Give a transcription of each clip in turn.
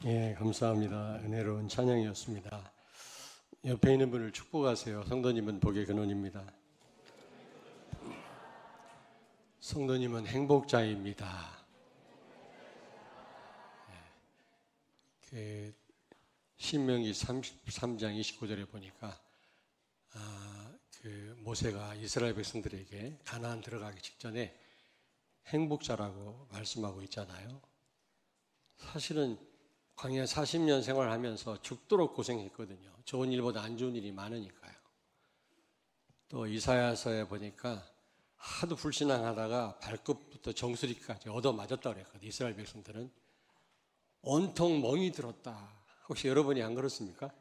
예, 감사합니다. 은혜로운 찬양이었습니다. 옆에 있는 분을 축복하세요. 성도님은 복의 근원입니다. 성도님은 행복자입니다. 신명기 33장 29절에 보니까 모세가 이스라엘 백성들에게 가나안 들어가기 직전에 행복자라고 말씀하고 있잖아요. 사실은 광야 40년 생활하면서 죽도록 고생했거든요. 좋은 일보다 안 좋은 일이 많으니까요. 또 이사야서에 보니까 하도 불신앙하다가 발끝부터 정수리까지 얻어맞았다고 그랬거든요. 이스라엘 백성들은 온통 멍이 들었다. 혹시 여러분이 안 그렇습니까?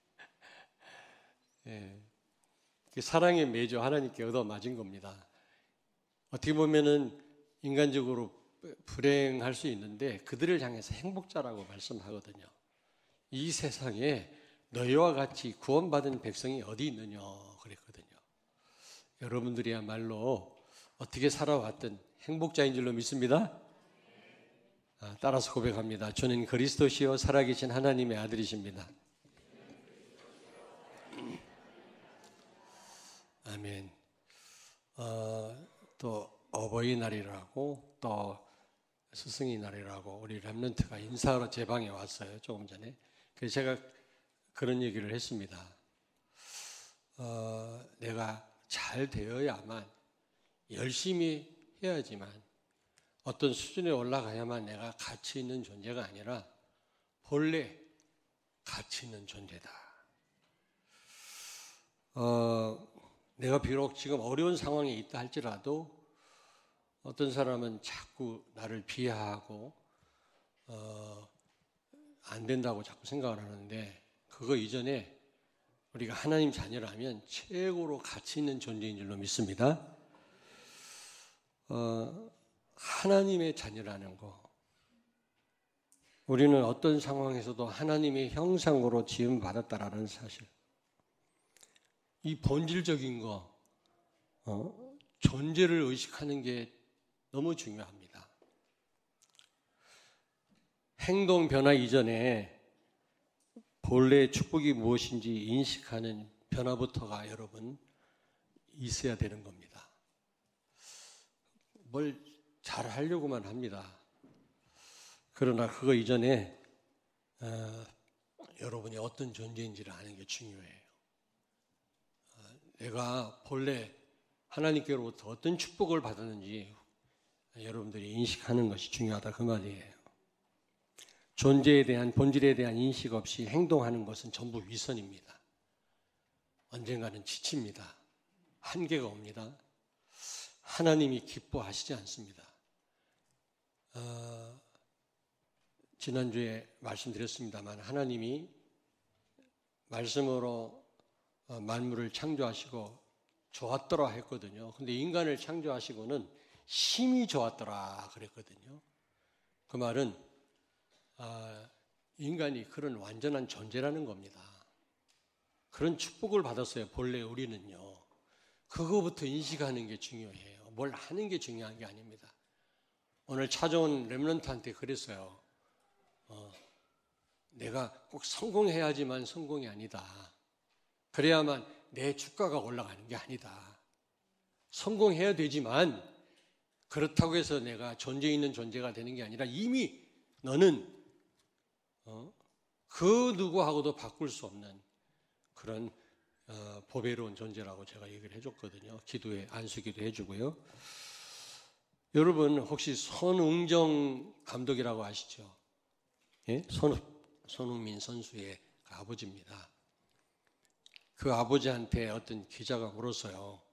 예. 사랑의 매조 하나님께 얻어맞은 겁니다. 어떻게 보면은 인간적으로 불행할 수 있는데 그들을 향해서 행복자라고 말씀하거든요. 이 세상에 너희와 같이 구원받은 백성이 어디 있느냐 그랬거든요. 여러분들이야말로 어떻게 살아왔든 행복자인 줄로 믿습니다. 따라서 고백합니다. 저는 그리스도시요 살아계신 하나님의 아들이십니다. 아멘. 또 어버이날이라고 또 스승의 날이라고 우리 렘넌트가 인사하러 제 방에 왔어요. 조금 전에. 그래서 제가 그런 얘기를 했습니다. 내가 잘 되어야만 열심히 해야지만 어떤 수준에 올라가야만 내가 가치 있는 존재가 아니라 본래 가치 있는 존재다. 내가 비록 지금 어려운 상황에 있다 할지라도 어떤 사람은 자꾸 나를 비하하고 안 된다고 자꾸 생각을 하는데 그거 이전에 우리가 하나님 자녀라면 최고로 가치 있는 존재인 줄로 믿습니다. 하나님의 자녀라는 거, 우리는 어떤 상황에서도 하나님의 형상으로 지음받았다라는 사실, 이 본질적인 거, 존재를 의식하는 게 너무 중요합니다. 행동 변화 이전에 본래의 축복이 무엇인지 인식하는 변화부터가 여러분 있어야 되는 겁니다. 뭘 잘하려고만 합니다. 그러나 그거 이전에 여러분이 어떤 존재인지를 아는 게 중요해요. 내가 본래 하나님께로부터 어떤 축복을 받았는지 여러분들이 인식하는 것이 중요하다 그 말이에요. 존재에 대한 본질에 대한 인식 없이 행동하는 것은 전부 위선입니다. 언젠가는 지칩니다. 한계가 옵니다. 하나님이 기뻐하시지 않습니다. 지난주에 말씀드렸습니다만 하나님이 말씀으로 만물을 창조하시고 좋았더라 했거든요. 근데 인간을 창조하시고는 심히 좋았더라 그랬거든요. 그 말은 인간이 그런 완전한 존재라는 겁니다. 그런 축복을 받았어요. 본래 우리는요. 그거부터 인식하는 게 중요해요. 뭘 하는 게 중요한 게 아닙니다. 오늘 찾아온 렘넌트한테 그랬어요. 내가 꼭 성공해야지만 성공이 아니다. 그래야만 내 주가가 올라가는 게 아니다. 성공해야 되지만 그렇다고 해서 내가 존재 있는 존재가 되는 게 아니라 이미 너는 그 누구하고도 바꿀 수 없는 그런 보배로운 존재라고 제가 얘기를 해줬거든요. 기도에 안수기도 해주고요. 여러분 혹시 손흥정 감독이라고 아시죠? 예? 손흥민 선수의 아버지입니다. 그 아버지한테 어떤 기자가 물었어요.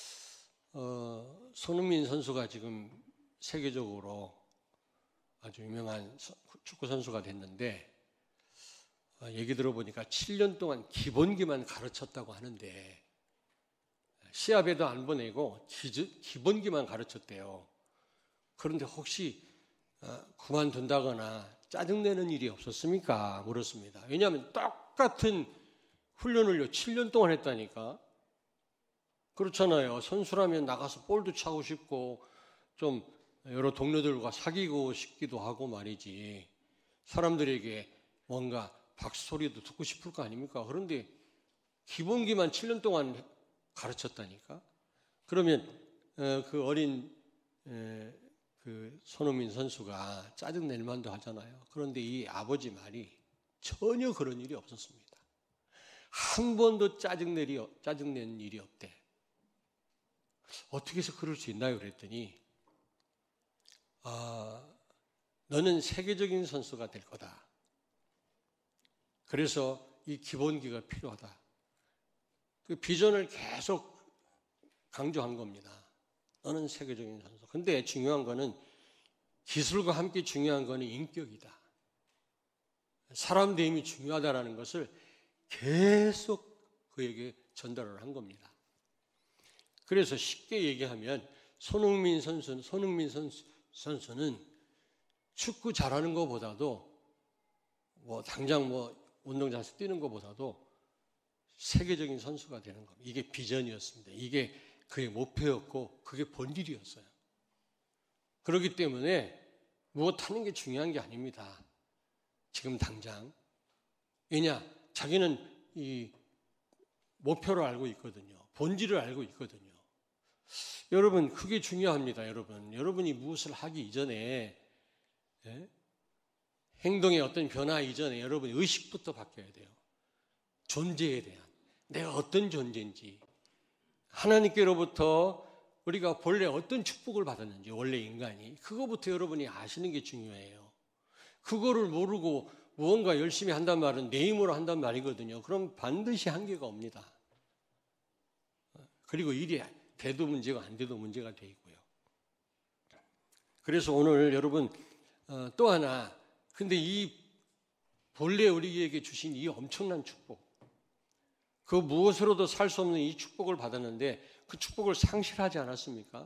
손흥민 선수가 지금 세계적으로 아주 유명한 축구 선수가 됐는데 얘기 들어보니까 7년 동안 기본기만 가르쳤다고 하는데 시합에도 안 보내고 기본기만 가르쳤대요. 그런데 혹시 그만둔다거나 짜증내는 일이 없었습니까? 물었습니다. 왜냐하면 똑같은 훈련을 7년 동안 했다니까. 그렇잖아요. 선수라면 나가서 볼도 차고 싶고 좀 여러 동료들과 사귀고 싶기도 하고 말이지. 사람들에게 뭔가 박수 소리도 듣고 싶을 거 아닙니까? 그런데 기본기만 7년 동안 가르쳤다니까? 그러면 그 어린 그 손흥민 선수가 짜증낼 만도 하잖아요. 그런데 이 아버지 말이 전혀 그런 일이 없었습니다. 한 번도 짜증낸 일이 없대. 어떻게 해서 그럴 수 있나요? 그랬더니 너는 세계적인 선수가 될 거다. 그래서 이 기본기가 필요하다. 그 비전을 계속 강조한 겁니다. 너는 세계적인 선수. 근데 중요한 거는 기술과 함께 중요한 거는 인격이다. 사람 대임이 중요하다라는 것을 계속 그에게 전달을 한 겁니다. 그래서 쉽게 얘기하면 손흥민 선수는 축구 잘하는 것보다도 당장 운동장에서 뛰는 것보다도 세계적인 선수가 되는 겁니다. 이게 비전이었습니다. 이게 그의 목표였고 그게 본질이었어요. 그렇기 때문에 무엇 하는 게 중요한 게 아닙니다. 지금 당장. 왜냐? 자기는 이 목표를 알고 있거든요. 본질을 알고 있거든요. 여러분, 그게 중요합니다. 여러분이 무엇을 하기 이전에, 행동의 어떤 변화 이전에 여러분의 의식부터 바뀌어야 돼요. 존재에 대한, 내가 어떤 존재인지, 하나님께로부터 우리가 본래 어떤 축복을 받았는지, 원래 인간이, 그거부터 여러분이 아시는 게 중요해요. 그거를 모르고 무언가 열심히 한단 말은 내 힘으로 한단 말이거든요. 그럼 반드시 한계가 옵니다. 그리고 일이 돼도 문제가 안 돼도 문제가 돼 있고요. 그래서 오늘 여러분 또 하나, 근데 이 본래 우리에게 주신 이 엄청난 축복, 그 무엇으로도 살 수 없는 이 축복을 받았는데 그 축복을 상실하지 않았습니까?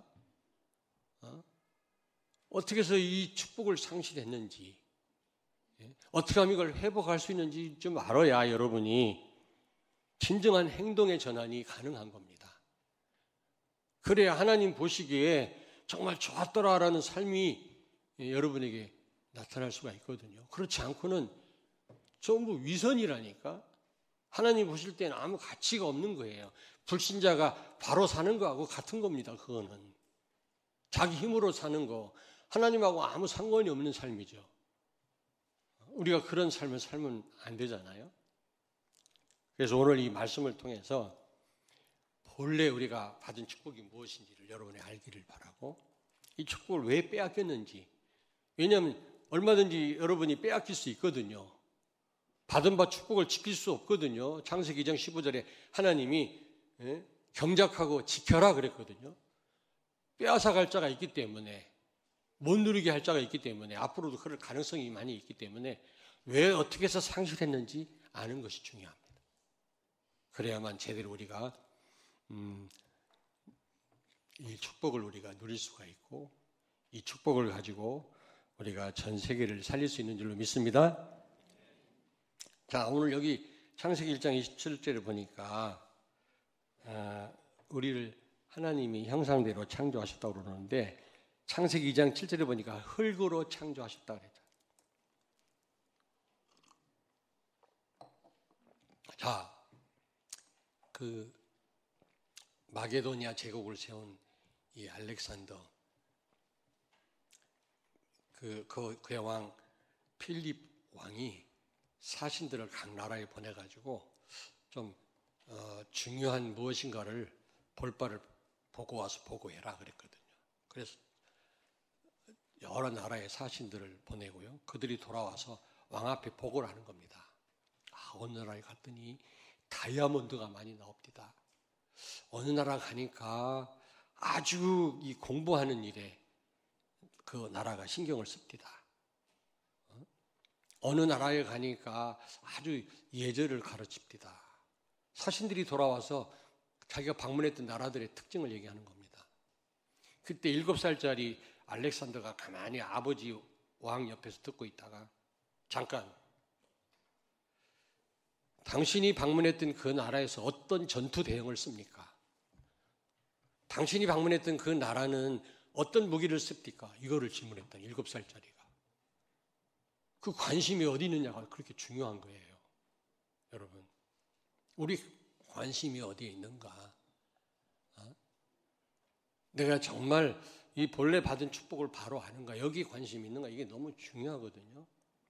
어떻게 해서 이 축복을 상실했는지, 어떻게 하면 이걸 회복할 수 있는지 좀 알아야 여러분이 진정한 행동의 전환이 가능한 겁니다. 그래야 하나님 보시기에 정말 좋았더라라는 삶이 여러분에게 나타날 수가 있거든요. 그렇지 않고는 전부 위선이라니까. 하나님 보실 때는 아무 가치가 없는 거예요. 불신자가 바로 사는 거하고 같은 겁니다. 그거는 자기 힘으로 사는 거, 하나님하고 아무 상관이 없는 삶이죠. 우리가 그런 삶을 살면 안 되잖아요. 그래서 오늘 이 말씀을 통해서 본래 우리가 받은 축복이 무엇인지를 여러분이 알기를 바라고, 이 축복을 왜 빼앗겼는지, 왜냐하면 얼마든지 여러분이 빼앗길 수 있거든요. 받은 바 축복을 지킬 수 없거든요. 창세기 2장 15절에 하나님이 경작하고 지켜라 그랬거든요. 빼앗아갈 자가 있기 때문에, 못 누리게 할 자가 있기 때문에, 앞으로도 그럴 가능성이 많이 있기 때문에 왜 어떻게 해서 상실했는지 아는 것이 중요합니다. 그래야만 제대로 우리가 이 축복을 우리가 누릴 수가 있고, 이 축복을 가지고 우리가 전 세계를 살릴 수 있는 줄로 믿습니다. 자, 오늘 여기 창세기 1장 27절에 보니까 우리를 하나님이 형상대로 창조하셨다고 그러는데, 창세기 2장 7절에 보니까 흙으로 창조하셨다고 그랬죠. 자, 그 마게도니아 제국을 세운 이 알렉산더, 그의 왕 필립 왕이 사신들을 각 나라에 보내가지고 좀 중요한 무엇인가를 볼 바를 보고 와서 보고해라 그랬거든요. 그래서 여러 나라의 사신들을 보내고요. 그들이 돌아와서 왕 앞에 보고를 하는 겁니다. 어느 나라에 갔더니 다이아몬드가 많이 나옵니다. 어느 나라 가니까 아주 이 공부하는 일에 그 나라가 신경을 씁니다. 어느 나라에 가니까 아주 예절을 가르칩니다. 사신들이 돌아와서 자기가 방문했던 나라들의 특징을 얘기하는 겁니다. 그때 7살짜리 알렉산더가 가만히 아버지 왕 옆에서 듣고 있다가, 잠깐, 당신이 방문했던 그 나라에서 어떤 전투 대형을 씁니까? 당신이 방문했던 그 나라는 어떤 무기를 씁니까? 이거를 질문했더니 7살짜리가. 그 관심이 어디 있느냐가 그렇게 중요한 거예요. 여러분, 우리 관심이 어디에 있는가? 내가 정말 이 본래 받은 축복을 바로 아는가? 여기 관심이 있는가? 이게 너무 중요하거든요.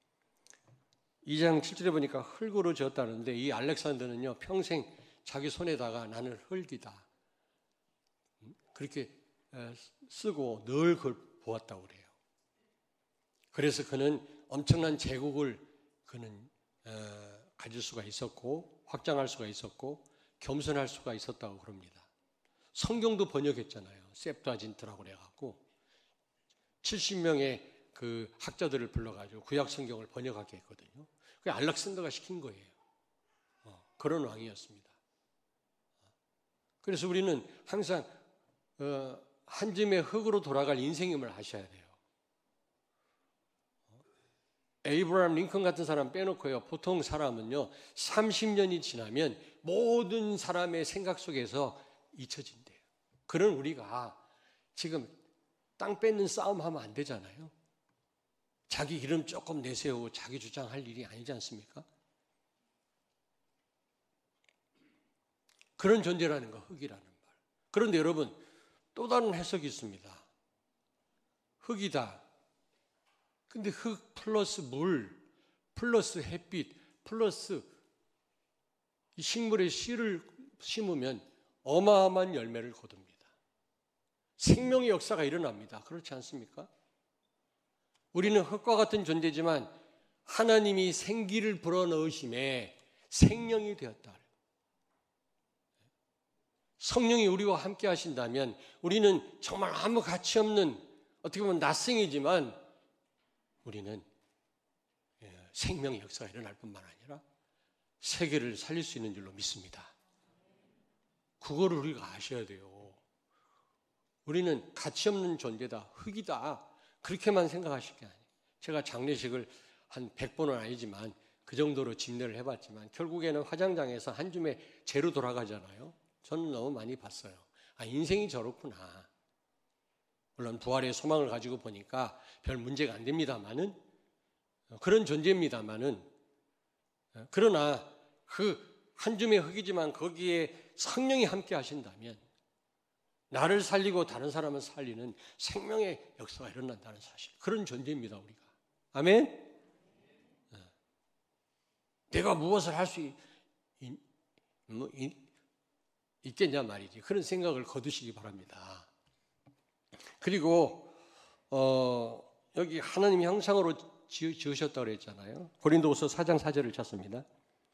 2장 7절에 보니까 흙으로 지었다는데 이 알렉산더는요, 평생 자기 손에다가 나는 흙이다, 그렇게 쓰고 늘 그걸 보았다고 그래요. 그래서 그는 엄청난 제국을 그는 가질 수가 있었고 확장할 수가 있었고 겸손할 수가 있었다고 그럽니다. 성경도 번역했잖아요. 셉투아진트라고 그래갖고 70명의 그 학자들을 불러가지고 구약 성경을 번역하게 했거든요. 그게 알렉산더가 시킨 거예요. 그런 왕이었습니다. 그래서 우리는 항상 한 줌의 흙으로 돌아갈 인생임을 아셔야 돼요. 에이브라함 링컨 같은 사람 빼놓고요, 보통 사람은요 30년이 지나면 모든 사람의 생각 속에서 잊혀진대요. 그런 우리가 지금 땅 뺏는 싸움하면 안 되잖아요. 자기 이름 조금 내세우고 자기 주장할 일이 아니지 않습니까? 그런 존재라는 거, 흙이라는 말. 그런데 여러분, 또 다른 해석이 있습니다. 흙이다. 근데 흙 플러스 물, 플러스 햇빛, 플러스 이 식물의 씨를 심으면 어마어마한 열매를 거둡니다. 생명의 역사가 일어납니다. 그렇지 않습니까? 우리는 흙과 같은 존재지만 하나님이 생기를 불어넣으심에 생명이 되었다. 성령이 우리와 함께 하신다면 우리는 정말 아무 가치 없는, 어떻게 보면 낯생이지만 우리는 생명의 역사가 일어날 뿐만 아니라 세계를 살릴 수 있는 줄로 믿습니다. 그거를 우리가 아셔야 돼요. 우리는 가치 없는 존재다, 흙이다, 그렇게만 생각하실 게 아니에요. 제가 장례식을 한 100번은 아니지만 그 정도로 집례를 해봤지만 결국에는 화장장에서 한 줌의 재로 돌아가잖아요. 저는 너무 많이 봤어요. 인생이 저렇구나. 물론 부활의 소망을 가지고 보니까 별 문제가 안 됩니다만은, 그런 존재입니다만은, 그러나 그 한 줌의 흙이지만 거기에 성령이 함께 하신다면 나를 살리고 다른 사람을 살리는 생명의 역사가 일어난다는 사실, 그런 존재입니다, 우리가. 아멘? 내가 무엇을 할 수 있겠냐 말이지. 그런 생각을 거두시기 바랍니다. 그리고 여기 하나님 형상으로 지으셨다고 그랬잖아요. 고린도후서 4장 4절을 찾습니다.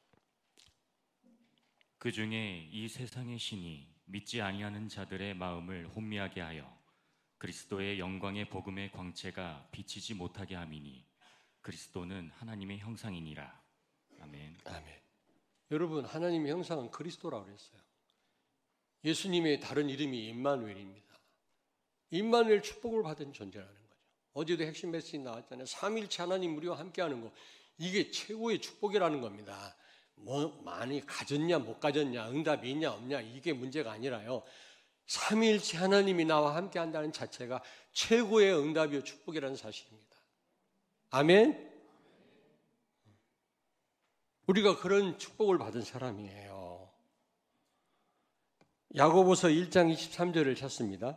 그 중에 이 세상의 신이 믿지 아니하는 자들의 마음을 혼미하게 하여 그리스도의 영광의 복음의 광채가 비치지 못하게 함이니 그리스도는 하나님의 형상이니라. 아멘. 아멘. 여러분, 하나님의 형상은 그리스도라고 그랬어요. 예수님의 다른 이름이 임마누엘입니다. 임마누엘 축복을 받은 존재라는 거죠. 어제도 핵심 메시지 나왔잖아요. 삼위일체 하나님 우리와 함께하는 거, 이게 최고의 축복이라는 겁니다. 뭐 많이 가졌냐 못 가졌냐, 응답이 있냐 없냐, 이게 문제가 아니라요, 삼위일체 하나님이 나와 함께한다는 자체가 최고의 응답이요 축복이라는 사실입니다. 아멘. 우리가 그런 축복을 받은 사람이에요. 야고보서 1장 23절을 찾습니다.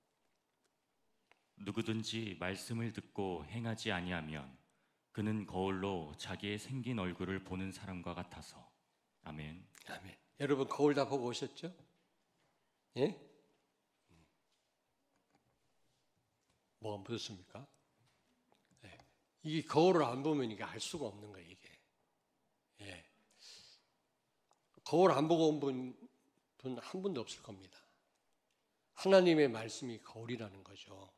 누구든지 말씀을 듣고 행하지 아니하면 그는 거울로 자기의 생긴 얼굴을 보는 사람과 같아서. 아멘. 아멘. 여러분, 거울 다 보고 오셨죠? 예? 뭐가 묻었습니까? 예. 이 거울을 안 보면 이게 알 수가 없는 거예요, 이게. 예. 거울 안 보고 온 분 한 분도 없을 겁니다. 하나님의 말씀이 거울이라는 거죠.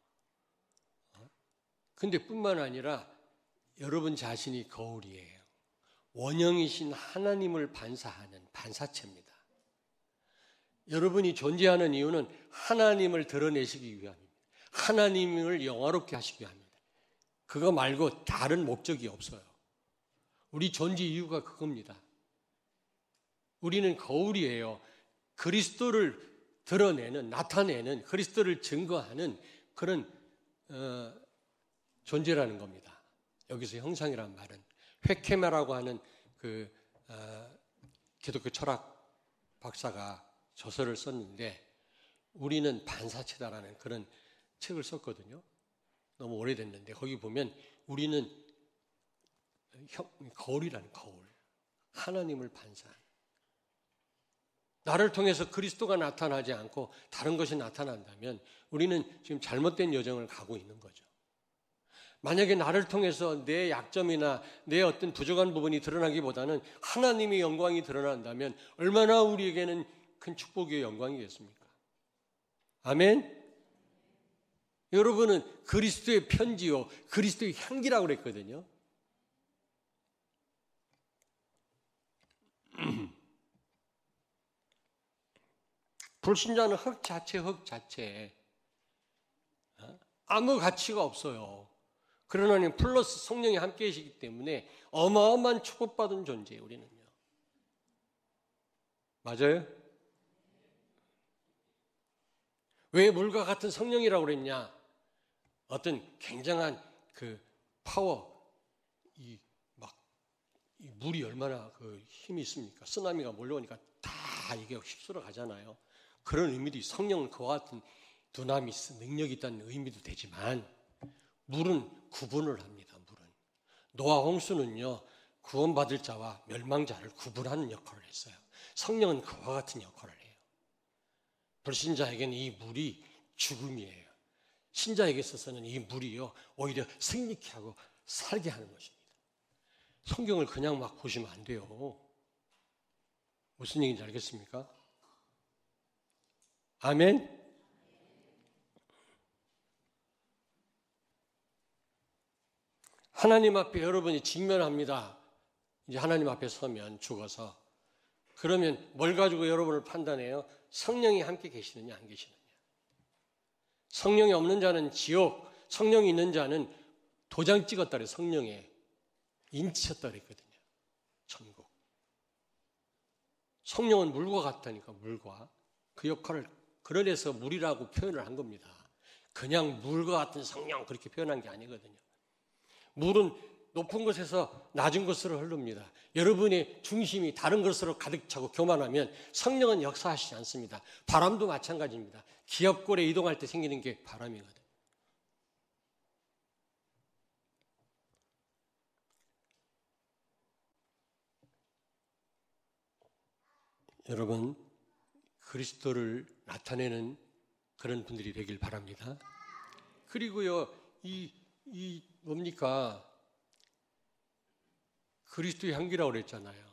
근데 뿐만 아니라 여러분 자신이 거울이에요. 원형이신 하나님을 반사하는 반사체입니다. 여러분이 존재하는 이유는 하나님을 드러내시기 위함입니다. 하나님을 영화롭게 하시기 위함입니다. 그거 말고 다른 목적이 없어요. 우리 존재 이유가 그겁니다. 우리는 거울이에요. 그리스도를 드러내는, 나타내는, 그리스도를 증거하는 그런 존재라는 겁니다. 여기서 형상이란 말은 획케마라고 하는 기독교 철학 박사가 저서를 썼는데 우리는 반사체다라는 그런 책을 썼거든요. 너무 오래됐는데 거기 보면 우리는 거울이라는 거울. 하나님을 반사하는. 나를 통해서 그리스도가 나타나지 않고 다른 것이 나타난다면 우리는 지금 잘못된 여정을 가고 있는 거죠. 만약에 나를 통해서 내 약점이나 내 어떤 부족한 부분이 드러나기보다는 하나님의 영광이 드러난다면 얼마나 우리에게는 큰 축복의 영광이겠습니까? 아멘? 여러분은 그리스도의 편지요, 그리스도의 향기라고 그랬거든요. 불신자는 흙 자체. 아무 가치가 없어요. 그러나 플러스 성령이 함께 계시기 때문에 어마어마한 축복받은 존재예요, 우리는요. 맞아요? 왜 물과 같은 성령이라고 그랬냐? 어떤 굉장한 그 파워, 이 물이 얼마나 그 힘이 있습니까? 쓰나미가 몰려오니까 다 이게 휩쓸어 가잖아요. 그런 의미도 성령은 그와 같은 두나미스 능력이 있다는 의미도 되지만 물은 구분을 합니다. 물은 노아 홍수는요 구원받을 자와 멸망자를 구분하는 역할을 했어요. 성령은 그와 같은 역할을 해요. 불신자에게는 이 물이 죽음이에요. 신자에게 있어서는 이 물이요 오히려 승리케 하고 살게 하는 것입니다. 성경을 그냥 막 보시면 안 돼요. 무슨 얘기인지 알겠습니까? 아멘? 하나님 앞에 여러분이 직면합니다. 이제 하나님 앞에 서면 죽어서. 그러면 뭘 가지고 여러분을 판단해요? 성령이 함께 계시느냐 안 계시느냐. 성령이 없는 자는 지옥, 성령이 있는 자는 도장 찍었다 그래요. 성령에 인치셨다 그랬거든요. 천국. 성령은 물과 같다니까 물과. 그 역할을 그래서 물이라고 표현을 한 겁니다. 그냥 물과 같은 성령 그렇게 표현한 게 아니거든요. 물은 높은 곳에서 낮은 곳으로 흐릅니다. 여러분의 중심이 다른 것으로 가득 차고 교만하면 성령은 역사하시지 않습니다. 바람도 마찬가지입니다. 기업골에 이동할 때 생기는 게 바람이거든요. 여러분, 그리스도를 나타내는 그런 분들이 되길 바랍니다. 그리고요, 뭡니까? 그리스도의 향기라고 그랬잖아요.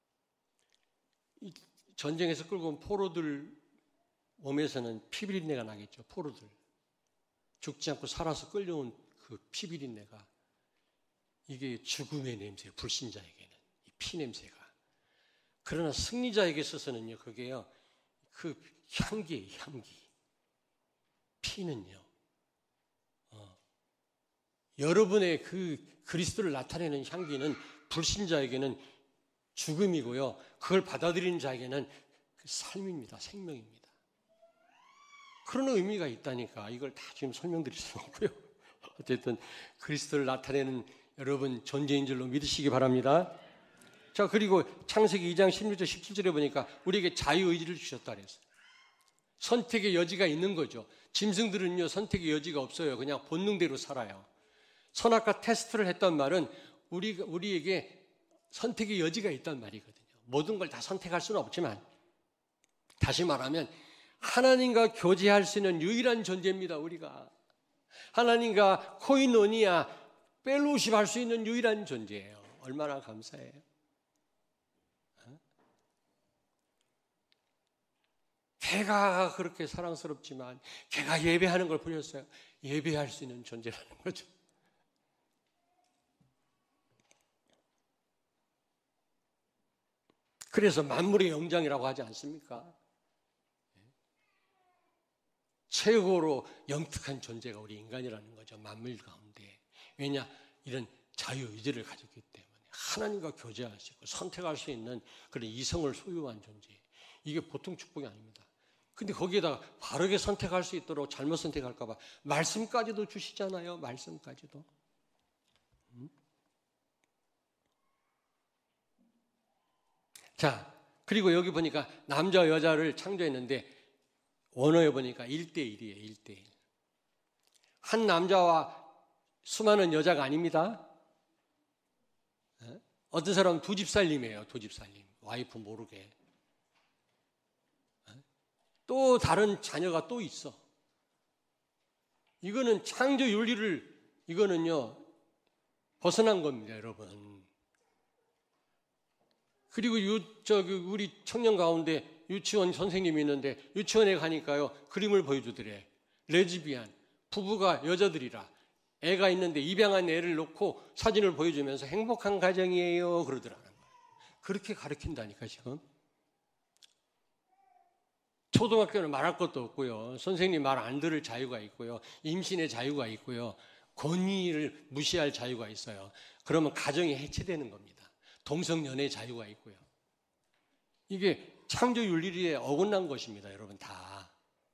이 전쟁에서 끌고 온 포로들 몸에서는 피비린내가 나겠죠. 포로들. 죽지 않고 살아서 끌려온 그 피비린내가 이게 죽음의 냄새예요. 불신자에게는. 이 피냄새가. 그러나 승리자에게 있어서는요. 그게요. 그 향기예요. 향기. 피는요. 여러분의 그 그리스도를 나타내는 향기는 불신자에게는 죽음이고요. 그걸 받아들이는 자에게는 그 삶입니다. 생명입니다. 그런 의미가 있다니까 이걸 다 지금 설명드릴 수는 없고요. 어쨌든 그리스도를 나타내는 여러분 존재인 줄로 믿으시기 바랍니다. 자, 그리고 창세기 2장 16절 17절에 보니까 우리에게 자유의지를 주셨다 그랬어요. 선택의 여지가 있는 거죠. 짐승들은요 선택의 여지가 없어요. 그냥 본능대로 살아요. 선악과 테스트를 했던 말은 우리에게 선택의 여지가 있단 말이거든요. 모든 걸 다 선택할 수는 없지만 다시 말하면 하나님과 교제할 수 있는 유일한 존재입니다. 우리가 하나님과 코이노니아 펠로십 할 수 있는 유일한 존재예요. 얼마나 감사해요. 개가 그렇게 사랑스럽지만 개가 예배하는 걸 보셨어요? 예배할 수 있는 존재라는 거죠. 그래서 만물의 영장이라고 하지 않습니까? 최고로 영특한 존재가 우리 인간이라는 거죠. 만물 가운데. 왜냐? 이런 자유의지를 가졌기 때문에 하나님과 교제할 수 있고 선택할 수 있는 그런 이성을 소유한 존재. 이게 보통 축복이 아닙니다. 근데 거기에다가 바르게 선택할 수 있도록 잘못 선택할까 봐 말씀까지도 주시잖아요. 말씀까지도. 자, 그리고 여기 보니까 남자와 여자를 창조했는데 원어에 보니까 1대1이에요. 1대1. 한 남자와 수많은 여자가 아닙니다. 어떤 사람은 두 집 살림이에요. 두 집 살림. 와이프 모르게. 또 다른 자녀가 또 있어. 이거는 창조 윤리를 이거는요 벗어난 겁니다, 여러분. 그리고 우리 청년 가운데 유치원 선생님이 있는데 유치원에 가니까요 그림을 보여주더래. 레즈비안 부부가 여자들이라 애가 있는데 입양한 애를 놓고 사진을 보여주면서 행복한 가정이에요 그러더라는 거예요. 그렇게 가르친다니까 지금. 초등학교는 말할 것도 없고요. 선생님 말 안 들을 자유가 있고요. 임신의 자유가 있고요. 권위를 무시할 자유가 있어요. 그러면 가정이 해체되는 겁니다. 동성연애의 자유가 있고요. 이게 창조윤리에 어긋난 것입니다. 여러분 다.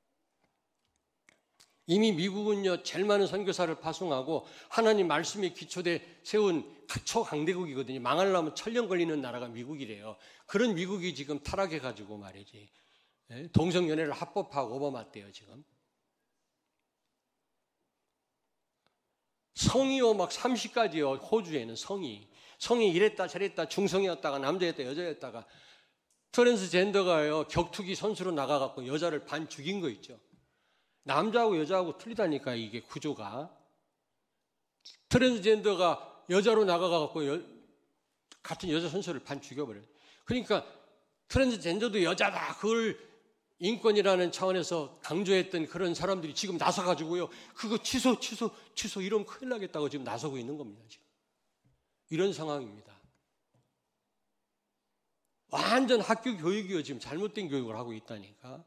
이미 미국은요 제일 많은 선교사를 파송하고 하나님 말씀에 기초돼 세운 초강대국이거든요. 망하려면 천년 걸리는 나라가 미국이래요. 그런 미국이 지금 타락해가지고 말이지. 동성연애를 합법화하고 오바마 때요 지금. 성이요 막 30가지요. 호주에는 성이 이랬다 저랬다 중성이었다가 남자였다 여자였다가 트랜스젠더가요 격투기 선수로 나가갖고 여자를 반 죽인 거 있죠. 남자하고 여자하고 틀리다니까 이게 구조가. 트랜스젠더가 여자로 나가갖고 같은 여자 선수를 반 죽여버려요. 그러니까 트랜스젠더도 여자다 그걸 인권이라는 차원에서 강조했던 그런 사람들이 지금 나서가지고요 그거 취소 이러면 큰일 나겠다고 지금 나서고 있는 겁니다. 지금 이런 상황입니다. 완전 학교 교육이요 지금 잘못된 교육을 하고 있다니까.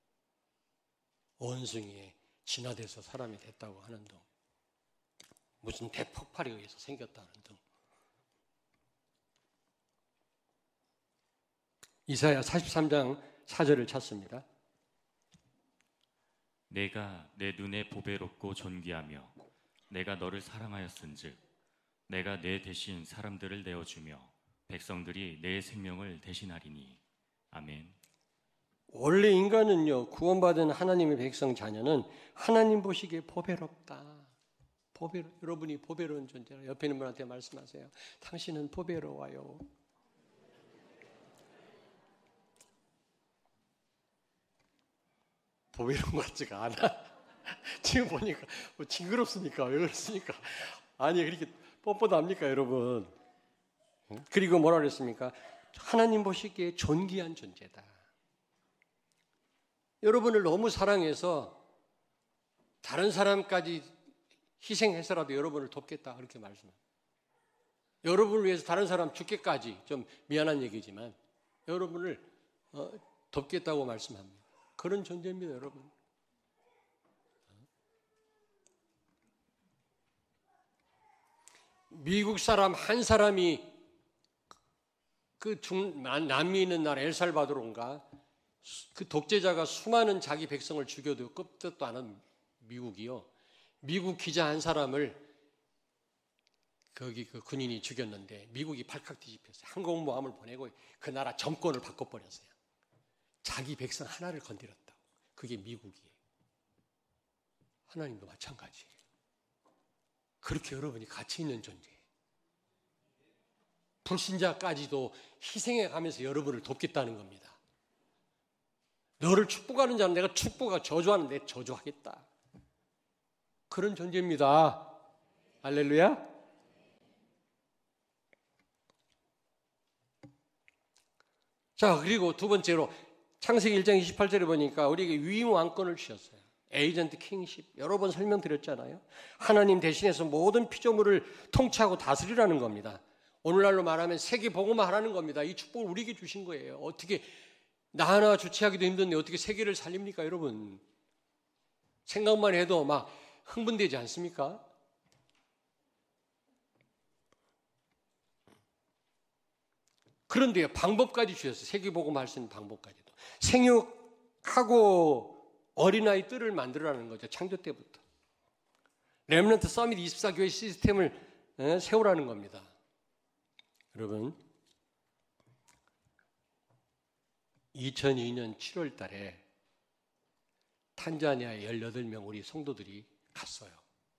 원숭이에 진화돼서 사람이 됐다고 하는 등 무슨 대폭발에 의해서 생겼다는 등. 이사야 43장 4절을 찾습니다. 내가 내 눈에 보배롭고 존귀하며 내가 너를 사랑하였은즉 내가 내 대신 사람들을 내어주며 백성들이 내 생명을 대신하리니. 아멘. 원래 인간은요 구원받은 하나님의 백성 자녀는 하나님 보시기에 보배롭다. 여러분이 보배로운 존재라. 옆에 있는 분한테 말씀하세요. 당신은 보배로워요. 보배로운 것 같지가 않아. 지금 보니까 뭐 징그럽습니까? 왜 그렇습니까? 아니 그렇게 뻔뻔합니까 여러분? 그리고 뭐라 그랬습니까? 하나님 보시기에 존귀한 존재다. 여러분을 너무 사랑해서 다른 사람까지 희생해서라도 여러분을 돕겠다 그렇게 말씀합니다. 여러분을 위해서 다른 사람 죽게까지, 좀 미안한 얘기지만 여러분을 돕겠다고 말씀합니다. 그런 존재입니다, 여러분. 미국 사람 한 사람이 남미 있는 나라 엘살바도르인가 그 독재자가 수많은 자기 백성을 죽여도 끄떡도 안 한 미국이요. 미국 기자 한 사람을 거기 그 군인이 죽였는데 미국이 발칵 뒤집혔어요. 항공모함을 보내고 그 나라 정권을 바꿔버렸어요. 자기 백성 하나를 건드렸다고. 그게 미국이에요. 하나님도 마찬가지예요. 그렇게 여러분이 가치 있는 존재예요. 불신자까지도 희생해 가면서 여러분을 돕겠다는 겁니다. 너를 축복하는 자는 내가 축복하고 저주하는 내 저주하겠다. 그런 존재입니다. 할렐루야. 자, 그리고 두 번째로 창세기 1장 28절에 보니까 우리에게 위임 왕권을 주셨어요. 에이전트 킹십. 여러 번 설명드렸잖아요. 하나님 대신해서 모든 피조물을 통치하고 다스리라는 겁니다. 오늘날로 말하면 세계 복음화 하라는 겁니다. 이 축복을 우리에게 주신 거예요. 어떻게 나 하나 주체하기도 힘든데 어떻게 세계를 살립니까, 여러분? 생각만 해도 막 흥분되지 않습니까? 그런데 방법까지 주셨어요. 세계복음 할 수 있는 방법까지도. 생육하고 어린아이 뜰을 만들어라는 거죠. 창조 때부터. 렘넌트 서밋 24교회 시스템을 세우라는 겁니다. 여러분, 2002년 7월 달에 탄자니아에 18명 우리 성도들이 갔어요.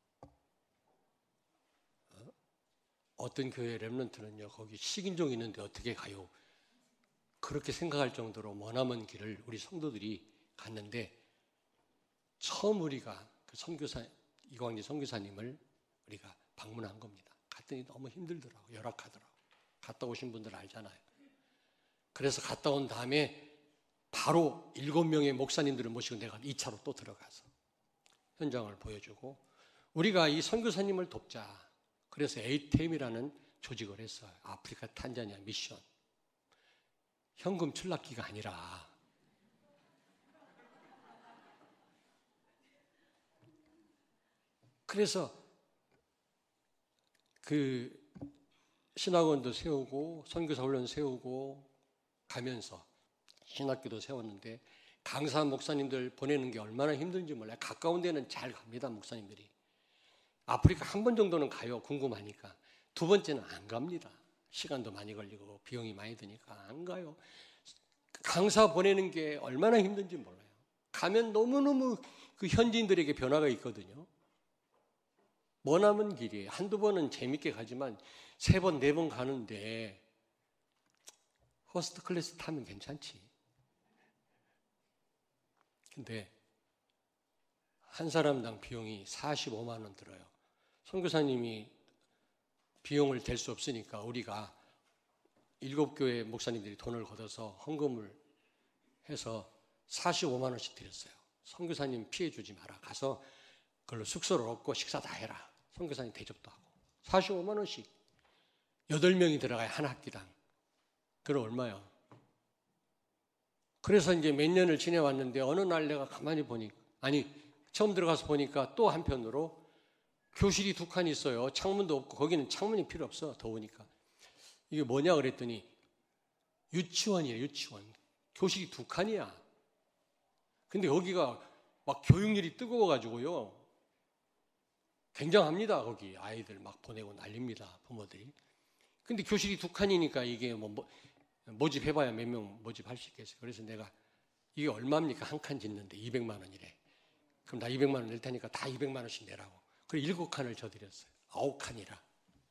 어떤 교회 렘넌트는요, 거기 식인종이 있는데 어떻게 가요? 그렇게 생각할 정도로 머나먼 길을 우리 성도들이 갔는데, 처음 우리가 그 선교사, 이광재 선교사님을 우리가 방문한 겁니다. 갔더니 너무 힘들더라고, 열악하더라고. 갔다 오신 분들 알잖아요. 그래서 갔다 온 다음에 바로 7명의 목사님들을 모시고 내가 2차로 또 들어가서 현장을 보여주고, 우리가 이 선교사님을 돕자. 그래서 ATM이라는 조직을 했어요. 아프리카 탄자니아 미션. 현금 출납기가 아니라 그래서 그 신학원도 세우고 선교사 훈련 세우고 가면서 신학교도 세웠는데, 강사 목사님들 보내는 게 얼마나 힘든지 몰라요. 가까운 데는 잘 갑니다, 목사님들이. 아프리카 한 번 정도는 가요, 궁금하니까. 두 번째는 안 갑니다. 시간도 많이 걸리고 비용이 많이 드니까 안 가요. 강사 보내는 게 얼마나 힘든지 몰라요. 가면 너무너무 그 현지인들에게 변화가 있거든요. 머나먼 길이에요. 한두 번은 재밌게 가지만 3번, 4번 가는데 퍼스트 클래스 타면 괜찮지. 근데 한 사람당 비용이 45만 원 들어요. 선교사님이 비용을 댈 수 없으니까 우리가 7교회 목사님들이 돈을 걷어서 헌금을 해서 45만 원씩 드렸어요. 선교사님 피해 주지 마라. 가서 그걸로 숙소를 얻고 식사 다 해라. 선교사님 대접도 하고. 45만 원씩. 8명이 들어가야 한 학기당. 그럼 얼마요? 그래서 이제 몇 년을 지내왔는데 어느 날 내가 가만히 보니까, 처음 들어가서 보니까 또 한편으로 교실이 2칸이 있어요. 창문도 없고, 거기는 창문이 필요 없어. 더우니까. 이게 뭐냐 그랬더니 유치원이에요, 유치원. 교실이 2칸이야. 근데 여기가 막 교육열이 뜨거워가지고요. 굉장합니다, 거기. 아이들 막 보내고 난립니다, 부모들이. 근데 교실이 2칸이니까 이게 모집해봐야 몇 명 모집할 수 있겠어요. 그래서 내가 이게 얼마입니까? 한 칸 짓는데 200만 원이래. 그럼 나 200만 원 낼 테니까 다 200만 원씩 내라고. 그래 7칸을 줘드렸어요. 9칸이라.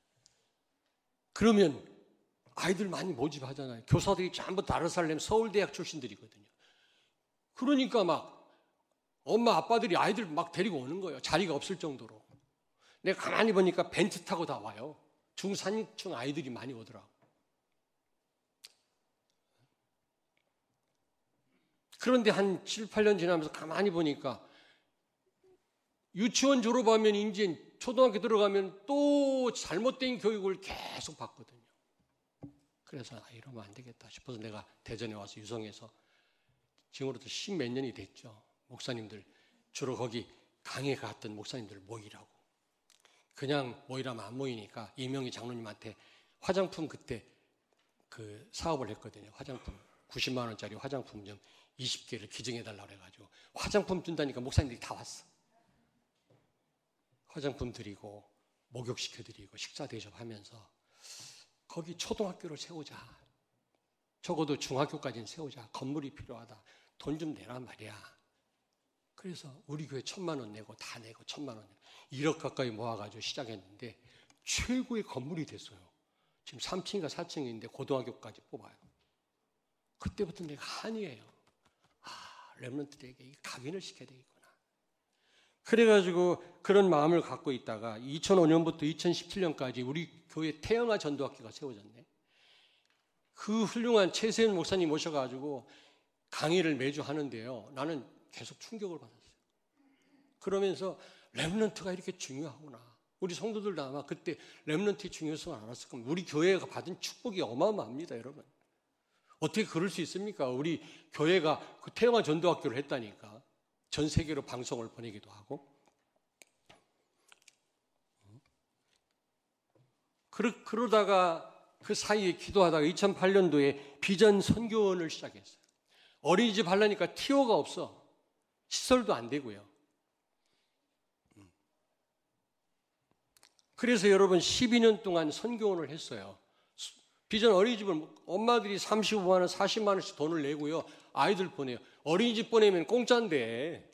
그러면 아이들 많이 모집하잖아요. 교사들이 전부 다르살렘 서울대학 출신들이거든요. 그러니까 막 엄마 아빠들이 아이들 막 데리고 오는 거예요. 자리가 없을 정도로. 내가 가만히 보니까 벤츠 타고 다 와요. 중산층 아이들이 많이 오더라고. 그런데 한 7, 8년 지나면서 가만히 보니까 유치원 졸업하면 이제 초등학교 들어가면 또 잘못된 교육을 계속 받거든요. 그래서 이러면 안 되겠다 싶어서 내가 대전에 와서 유성에서 지금으로부터 10몇 년이 됐죠. 목사님들 주로 거기 강에 갔던 목사님들 모이라고. 그냥 모이라면 안 모이니까 이명희 장로님한테 화장품 그때 그 사업을 했거든요. 화장품 90만 원짜리 화장품 좀 20개를 기증해달라고 해가지고 화장품 준다니까 목사님들이 다 왔어. 화장품 드리고 목욕시켜드리고 식사 대접하면서 거기 초등학교를 세우자. 적어도 중학교까지는 세우자. 건물이 필요하다. 돈 좀 내란 말이야. 그래서 우리 교회 1,000만 원 내고 다 내고 1,000만 원 내고 1억 가까이 모아가지고 시작했는데 최고의 건물이 됐어요. 지금 3층인가 4층인데 고등학교까지 뽑아요. 그때부터 내가 한이에요. 렘넌트들에게 각인을 시켜야 되겠구나. 그래가지고 그런 마음을 갖고 있다가 2005년부터 2017년까지 우리 교회 태영아 전도학교가 세워졌네. 그 훌륭한 최세현 목사님 모셔가지고 강의를 매주 하는데요. 나는 계속 충격을 받았어요. 그러면서 렘넌트가 이렇게 중요하구나. 우리 성도들도 아마 그때 렘넌트의 중요성을 알았을 겁니다. 우리 교회가 받은 축복이 어마어마합니다, 여러분. 어떻게 그럴 수 있습니까? 우리 교회가 그 태영아 전도학교를 했다니까. 전 세계로 방송을 보내기도 하고. 그러다가 그 사이에 기도하다가 2008년도에 비전 선교원을 시작했어요. 어린이집 하려니까 티오가 없어. 시설도 안 되고요. 그래서 여러분 12년 동안 선교원을 했어요. 비전 어린이집을 엄마들이 35만 원, 40만 원씩 돈을 내고요. 아이들 보내요. 어린이집 보내면 공짜인데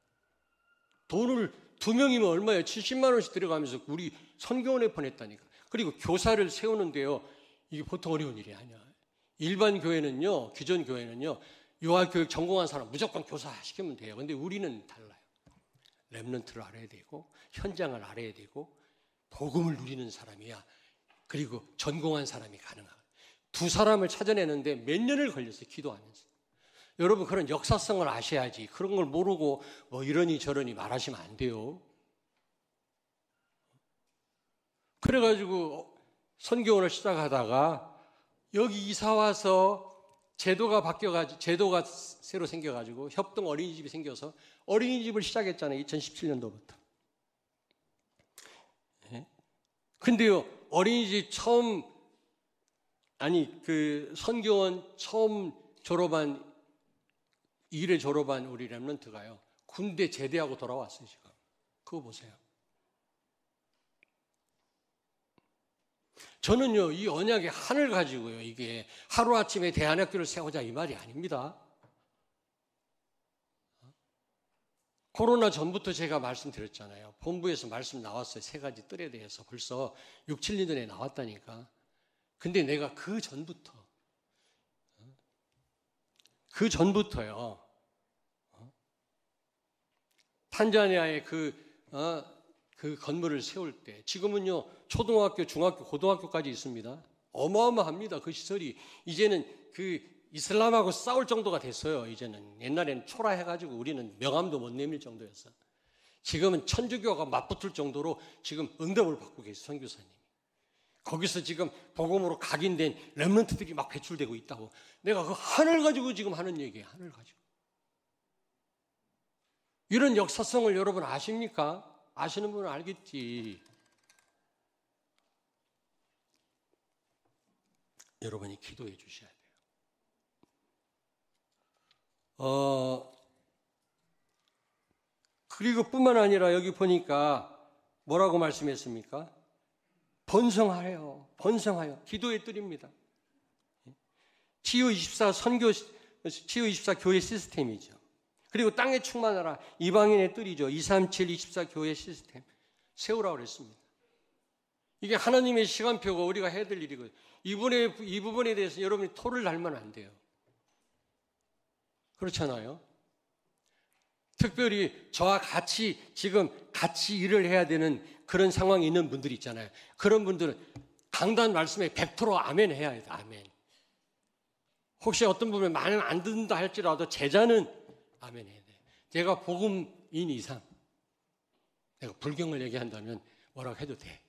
돈을 2명이면 얼마예요? 70만 원씩 들어가면서 우리 선교원에 보냈다니까. 그리고 교사를 세우는데요. 이게 보통 어려운 일이 아니야. 일반 교회는요, 기존 교회는요, 유아교육 전공한 사람 무조건 교사 시키면 돼요. 근데 우리는 달라요. 렘넌트를 알아야 되고, 현장을 알아야 되고, 복음을 누리는 사람이야. 그리고 전공한 사람이 가능하고. 2사람을 찾아내는데 몇 년을 걸렸어요. 기도하면서. 여러분, 그런 역사성을 아셔야지. 그런 걸 모르고 뭐 이러니 저러니 말하시면 안 돼요. 그래가지고 선교원을 시작하다가 여기 이사 와서 제도가 새로 생겨가지고 협동 어린이집이 생겨서 어린이집을 시작했잖아요. 2017년도부터. 근데요, 어린이집 그 선교원 처음 졸업한 2회 졸업한 우리 렘넌트가요, 군대 제대하고 돌아왔어요, 지금. 그거 보세요. 저는요, 이 언약의 한을 가지고요, 이게 하루아침에 대안학교를 세우자 이 말이 아닙니다. 코로나 전부터 제가 말씀드렸잖아요. 본부에서 말씀 나왔어요. 3가지 뜰에 대해서 벌써 6, 7년 전에 나왔다니까. 근데 내가 그 전부터요. 탄자니아의 그 건물을 세울 때, 지금은요, 초등학교, 중학교, 고등학교까지 있습니다. 어마어마합니다. 그 시설이. 이제는 그 이슬람하고 싸울 정도가 됐어요. 이제는. 옛날에는 초라해가지고 우리는 명함도 못 내밀 정도였어요. 지금은 천주교가 맞붙을 정도로 지금 응답을 받고 계세요. 선교사님이. 거기서 지금 복음으로 각인된 렘넌트들이 막 배출되고 있다고. 내가 그 한을 가지고 지금 하는 얘기예요. 한을 가지고. 이런 역사성을 여러분 아십니까? 아시는 분은 알겠지. 여러분이 기도해 주셔야 돼요. 그리고 뿐만 아니라 여기 보니까 뭐라고 말씀했습니까? 번성하여, 번성하여. 기도의 뜰입니다. 치유24 치유24 교회 시스템이죠. 그리고 땅에 충만하라. 이방인의 뜰이죠. 237, 24 교회 시스템. 세우라고 그랬습니다. 이게 하나님의 시간표고 우리가 해야 될 일이거든요. 이 부분에 대해서 여러분이 토를 달면 안 돼요. 그렇잖아요. 특별히 저와 지금 같이 일을 해야 되는 그런 상황이 있는 분들이 있잖아요. 그런 분들은 강단 말씀에 100% 아멘 해야 해요. 아멘. 혹시 어떤 분은 말은 안 듣는다 할지라도 제자는 아멘 해야 돼요. 제가 복음인 이상, 내가 불경을 얘기한다면 뭐라고 해도 돼.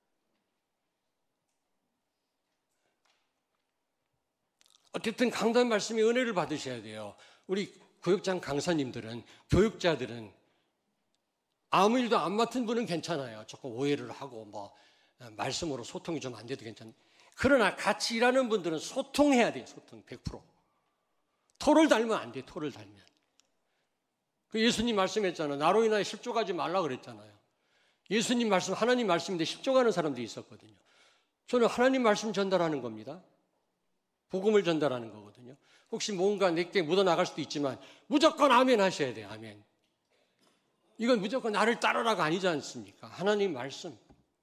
어쨌든 강단 말씀에 은혜를 받으셔야 돼요. 우리 구역장 강사님들은, 교육자들은 아무 일도 안 맡은 분은 괜찮아요. 조금 오해를 하고 말씀으로 소통이 좀 안 돼도 괜찮아요. 그러나 같이 일하는 분들은 소통해야 돼요. 소통 100%. 토를 달면 안 돼요. 토를 달면. 그 예수님 말씀했잖아요. 나로 인하여 십조가지 말라 그랬잖아요. 예수님 말씀, 하나님 말씀인데 십조가는 사람들이 있었거든요. 저는 하나님 말씀 전달하는 겁니다. 복음을 전달하는 거거든요. 혹시 뭔가 내게 묻어나갈 수도 있지만 무조건 아멘 하셔야 돼요. 아멘. 이건 무조건 나를 따르라가 아니지 않습니까? 하나님 말씀.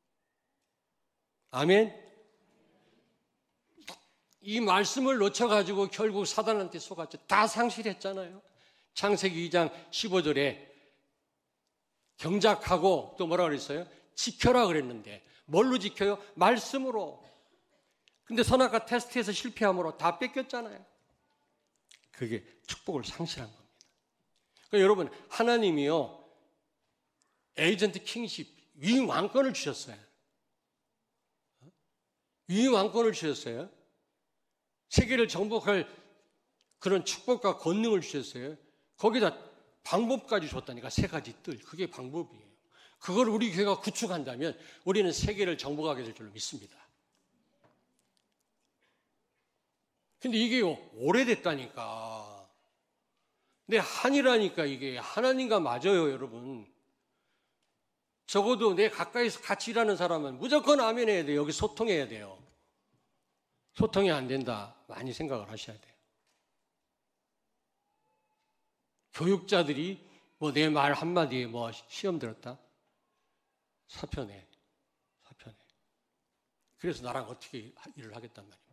아멘. 이 말씀을 놓쳐가지고 결국 사단한테 속았죠. 다 상실했잖아요. 창세기 2장 15절에 경작하고 또 뭐라 그랬어요? 지켜라 그랬는데 뭘로 지켜요? 말씀으로. 근데 선악과 테스트에서 실패함으로 다 뺏겼잖아요. 그게 축복을 상실한 겁니다. 그러니까 여러분, 하나님이요, 에이전트 킹십, 위임왕권을 주셨어요. 위임왕권을 주셨어요. 세계를 정복할 그런 축복과 권능을 주셨어요. 거기다 방법까지 줬다니까. 3가지 뜰. 그게 방법이에요. 그걸 우리 교회가 구축한다면 우리는 세계를 정복하게 될 줄로 믿습니다. 근데 이게 오래됐다니까. 근데 한이라니까 이게 하나님과 맞아요, 여러분. 적어도 내 가까이서 같이 일하는 사람은 무조건 아멘 해야 돼요. 여기 소통해야 돼요. 소통이 안 된다. 많이 생각을 하셔야 돼요. 교육자들이 뭐 내 말 한마디에 뭐 시험 들었다? 사표내. 그래서 나랑 어떻게 일을 하겠단 말이에요.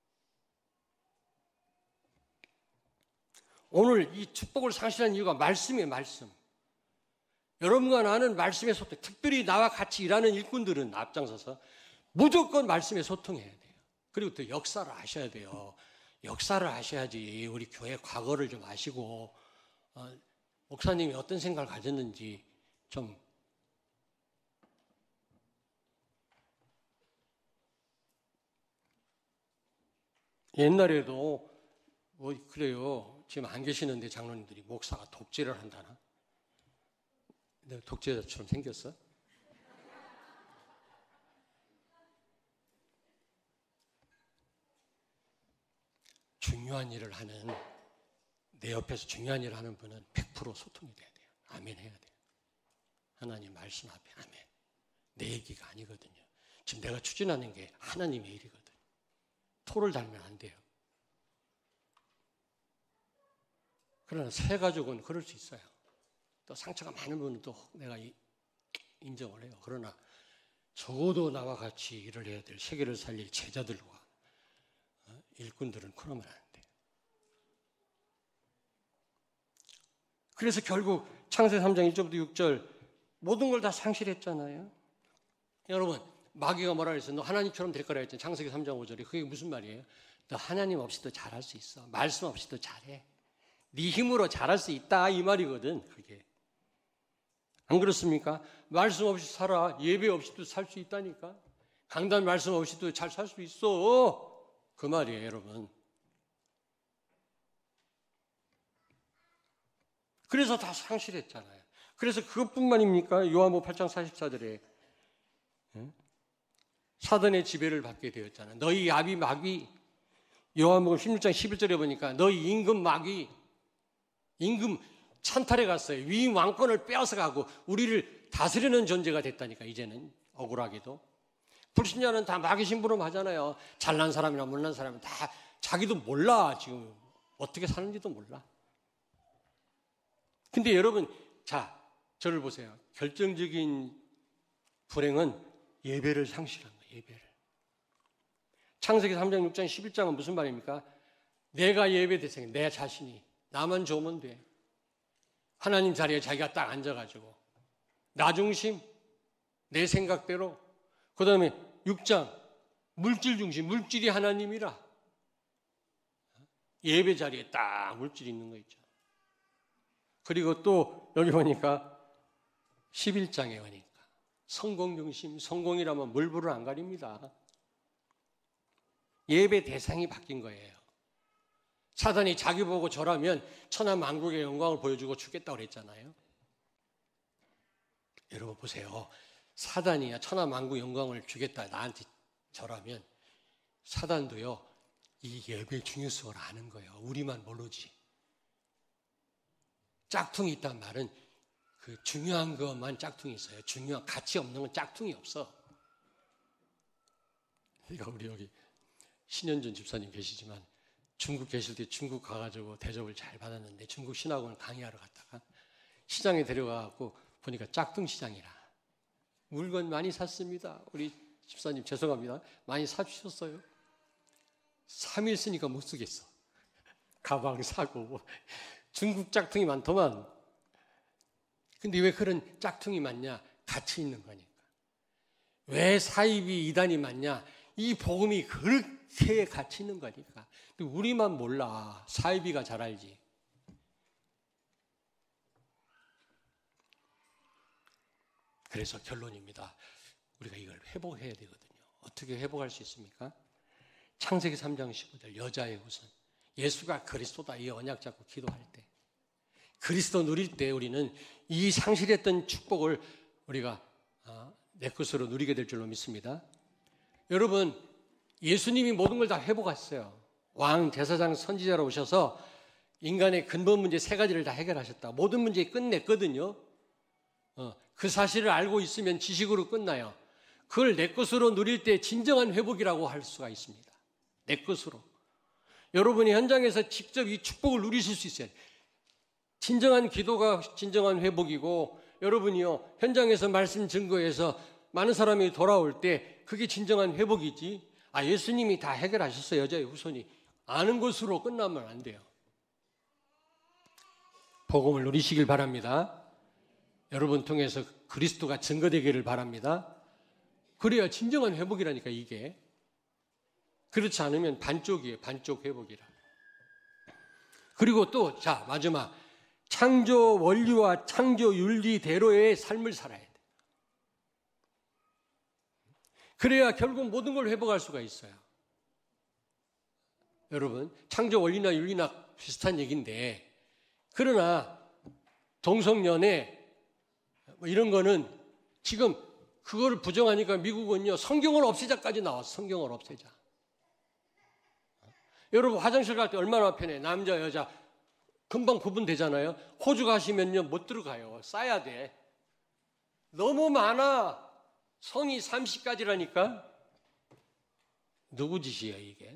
오늘 이 축복을 상실한 이유가 말씀이에요, 말씀. 여러분과 나는 말씀의 소통, 특별히 나와 같이 일하는 일꾼들은 앞장서서 무조건 말씀의 소통해야 돼요. 그리고 또 역사를 아셔야 돼요. 역사를 아셔야지 우리 교회 과거를 좀 아시고 목사님이 어떤 생각을 가졌는지 좀 옛날에도 뭐 그래요. 지금 안 계시는데 장로님들이 목사가 독재를 한다나? 내가 독재자처럼 생겼어? 중요한 일을 하는 내 옆에서 중요한 일을 하는 분은 100% 소통이 돼야 돼요. 아멘 해야 돼요. 하나님 말씀 앞에 아멘. 내 얘기가 아니거든요. 지금 내가 추진하는 게 하나님의 일이거든요. 토를 달면 안 돼요. 그러나 새 가족은 그럴 수 있어요. 또 상처가 많은 분은 또 내가 인정을 해요. 그러나 적어도 나와 같이 일을 해야 될 세계를 살릴 제자들과 일꾼들은 그러면 안 돼요. 그래서 결국 창세기 3장 1절부터 6절 모든 걸 다 상실했잖아요. 여러분 마귀가 뭐라 그랬어요? 너 하나님처럼 될 거라 했잖아요. 창세기 3장 5절에. 그게 무슨 말이에요? 너 하나님 없이도 잘할 수 있어. 말씀 없이도 잘해. 네 힘으로 잘할 수 있다 이 말이거든. 그게 안 그렇습니까? 말씀 없이 살아. 예배 없이도 살 수 있다니까. 강단 말씀 없이도 잘 살 수 있어. 그 말이에요, 여러분. 그래서 다 상실했잖아요. 그래서 그것뿐만입니까? 요한복음 8장 44절에 사단의 지배를 받게 되었잖아요. 너희 야비 마귀. 요한복음 16장 11절에 보니까 너희 임금 마귀. 임금 찬탈해 갔어요. 위임 왕권을 빼앗아 가고 우리를 다스리는 존재가 됐다니까. 이제는 억울하게도. 불신자는 다 마귀 심부름 하잖아요. 잘난 사람이나 못난 사람은 다 자기도 몰라. 지금 어떻게 사는지도 몰라. 근데 여러분, 자, 저를 보세요. 결정적인 불행은 예배를 상실한 거예요. 예배를. 창세기 3장 6장 11장은 무슨 말입니까? 내가 예배 대상이 내 자신이 나만 좋으면 돼. 하나님 자리에 자기가 딱 앉아가지고 나 중심, 내 생각대로. 그 다음에 6장 물질 중심, 물질이 하나님이라. 예배 자리에 딱 물질이 있는 거 있죠. 그리고 또 여기 보니까 11장에 보니까 성공 중심, 성공이라면 물불을 안 가립니다. 예배 대상이 바뀐 거예요. 사단이 자기 보고 절하면 천하 만국의 영광을 보여주고 죽겠다고 그랬잖아요. 여러분 보세요. 사단이야 천하 만국 영광을 주겠다 나한테 절하면 사단도요 이 예배의 중요성을 아는 거예요. 우리만 모르지. 짝퉁이 있단 말은 그 중요한 것만 짝퉁이 있어요. 중요한 가치 없는 건 짝퉁이 없어. 그러니까 우리 여기 신현준 집사님 계시지만 중국 계실 때 중국 가가지고 대접을 잘 받았는데 중국 신학원을 강의하러 갔다가 시장에 데려가고 보니까 짝퉁 시장이라 물건 많이 샀습니다. 우리 집사님 죄송합니다. 많이 사주셨어요. 3일 쓰니까 못 쓰겠어. 가방 사고 중국 짝퉁이 많더만. 근데 왜 그런 짝퉁이 많냐? 가치 있는 거니까. 왜 사입이 이단이 많냐? 이 복음이 그렇게 가치 있는 거니까. 우리만 몰라. 사이비가 잘 알지. 그래서 결론입니다. 우리가 이걸 회복해야 되거든요. 어떻게 회복할 수 있습니까? 창세기 3장 15절 여자의 후손. 예수가 그리스도다 이 언약 잡고 기도할 때 그리스도 누릴 때 우리는 이 상실했던 축복을 우리가 내 것으로 누리게 될 줄로 믿습니다. 여러분 예수님이 모든 걸 다 회복했어요. 왕, 제사장, 선지자로 오셔서 인간의 근본 문제 3가지를 다 해결하셨다. 모든 문제 끝냈거든요. 그 사실을 알고 있으면 지식으로 끝나요. 그걸 내 것으로 누릴 때 진정한 회복이라고 할 수가 있습니다. 내 것으로. 여러분이 현장에서 직접 이 축복을 누리실 수 있어요. 진정한 기도가 진정한 회복이고, 여러분이요 현장에서 말씀 증거해서 많은 사람이 돌아올 때 그게 진정한 회복이지, 예수님이 다 해결하셨어요, 여자의 후손이, 아는 것으로 끝나면 안 돼요. 복음을 누리시길 바랍니다. 여러분 통해서 그리스도가 증거되기를 바랍니다. 그래야 진정한 회복이라니까, 이게. 그렇지 않으면 반쪽이에요. 반쪽 회복이라. 그리고 또 마지막, 창조 원리와 창조 윤리대로의 삶을 살아야 돼. 그래야 결국 모든 걸 회복할 수가 있어요. 여러분, 창조 원리나 윤리나 비슷한 얘기인데, 그러나 동성연애 이런 거는 지금 그거를 부정하니까 미국은요 성경을 없애자까지 나왔어. 성경을 없애자. 여러분, 화장실 갈 때 얼마나 편해. 남자 여자 금방 구분되잖아요. 호주 가시면요 못 들어가요. 싸야 돼. 너무 많아. 성이 30가지라니까. 누구 짓이에요 이게?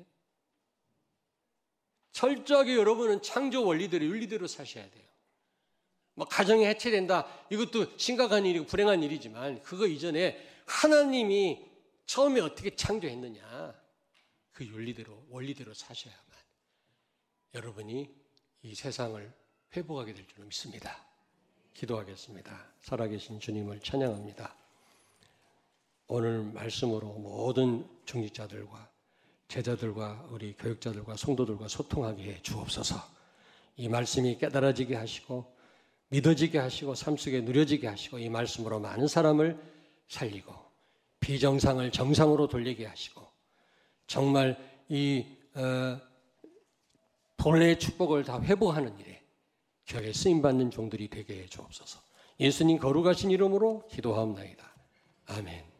철저하게 여러분은 창조 원리대로 윤리대로 사셔야 돼요. 가정이 해체된다, 이것도 심각한 일이고 불행한 일이지만, 그거 이전에 하나님이 처음에 어떻게 창조했느냐, 그 윤리대로 원리대로 사셔야만 여러분이 이 세상을 회복하게 될 줄 믿습니다. 기도하겠습니다. 살아계신 주님을 찬양합니다. 오늘 말씀으로 모든 중직자들과 제자들과 우리 교육자들과 성도들과 소통하게 해 주옵소서. 이 말씀이 깨달아지게 하시고 믿어지게 하시고 삶 속에 누려지게 하시고, 이 말씀으로 많은 사람을 살리고 비정상을 정상으로 돌리게 하시고, 정말 이 본래의 축복을 다 회복하는 일에 귀하게 쓰임받는 종들이 되게 해 주옵소서. 예수님 거룩하신 이름으로 기도하옵나이다. 아멘.